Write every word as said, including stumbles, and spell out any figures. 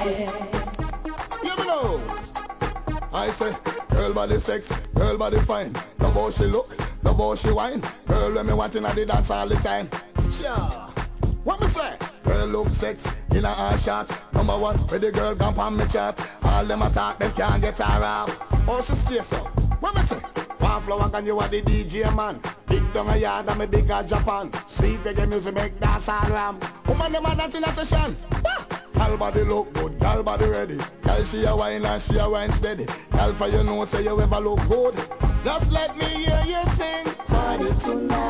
You know, I say, girl body sex, girl body fine. Love how she look, love how she whine. Girl when me wanting I did dance all the time. Sure. What me say? Girl look sex in a hard shot. Number one, where the girl gone on me chat. All them attack, them can't get her off. Oh, she stays up. What me say? One flower and you are the D J man. Big down a yard and me big as Japan. Sweet reggae music make dance all ram. Woman them a dance in a session. Girl body look good, girl body ready. Girl she a wine and she a wine steady. Girl for you know say you ever look good. Just let me hear you sing. Party tonight.